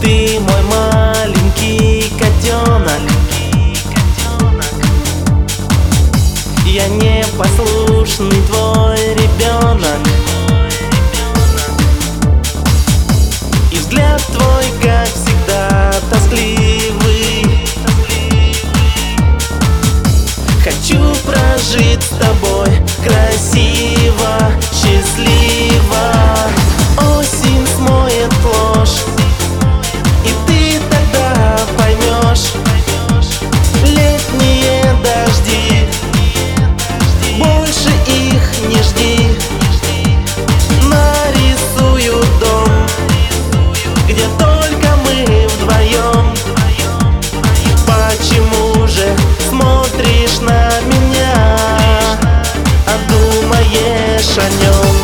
Ты мой маленький котенок. Я непослушный твой ребенок. И взгляд твой, как всегда, тоскливый. Хочу прожить с тобой красиво, счастливо. Осень смоет ложь, и ты тогда поймешь. Летние дожди, больше их не жди. Нарисую дом, где только мы вдвоем. Почему же смотришь на меня, а думаешь о нем?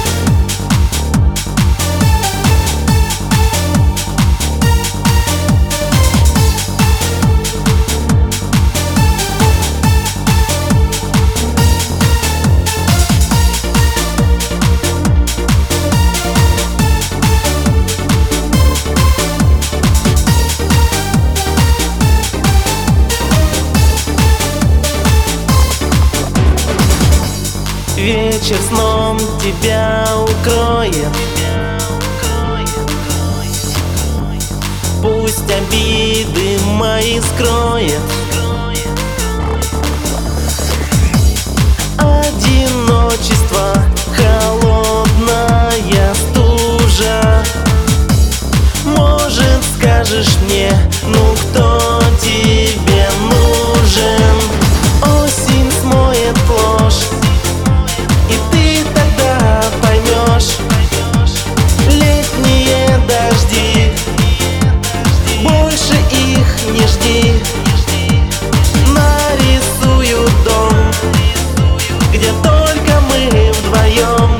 Вечер сном тебя укроет. Пусть обиды мои скроет. Одиночество, холодная стужа. Может, скажешь мне, ну кто тебе нужен? Осень смоет ложь, и ты тогда поймешь. Летние дожди, больше их не жди. Нарисую дом, где только мы вдвоем.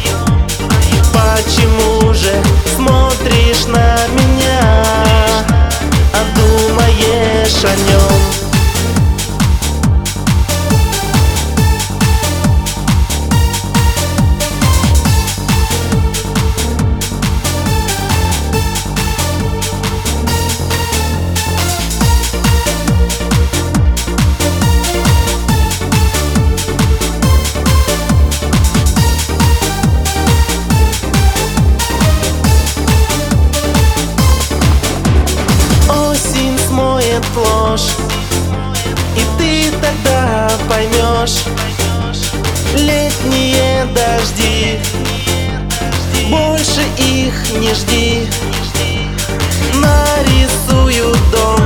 Почему же смотришь на меня, а думаешь о нем? Ложь, и ты тогда поймешь. Летние дожди, больше их не жди. Нарисую дом,